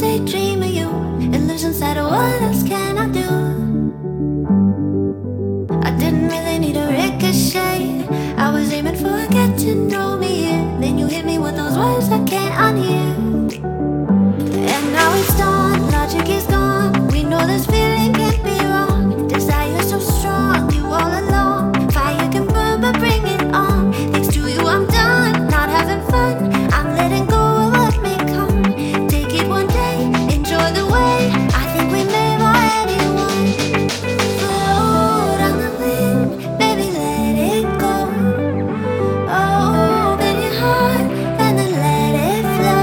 daydream of you and lose inside of what else can I do? I didn't really need a ricochet. I was aiming for a get to know me, and then you hit me with those words I can't unhear. And now it's done, logic is gone. We know this feeling can't be wrong. Desire so strong, you all alone. Fire can burn, but bring it on. Thanks to you, I'm done, not having fun. I'm letting go of what may come. Take it one day, enjoy the way. I think we may have already won. Float on the wind, baby, let it go. Oh, open your heart and then let it flow.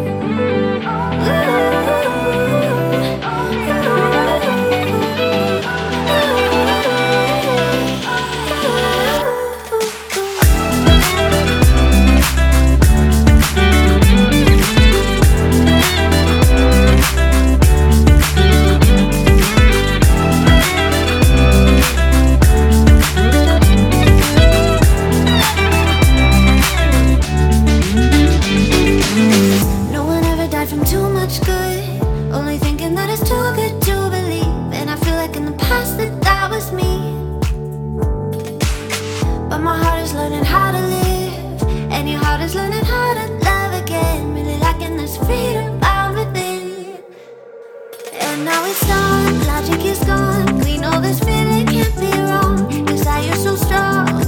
No one ever died from too much good. Only thinking that it's too good to believe. And I feel like in the past that was me. But my heart is learning how to live, and your heart is learning how to love again. Really liking this freedom out within. And now it's done, logic is gone. We know this feeling can't be wrong. Desire so strong.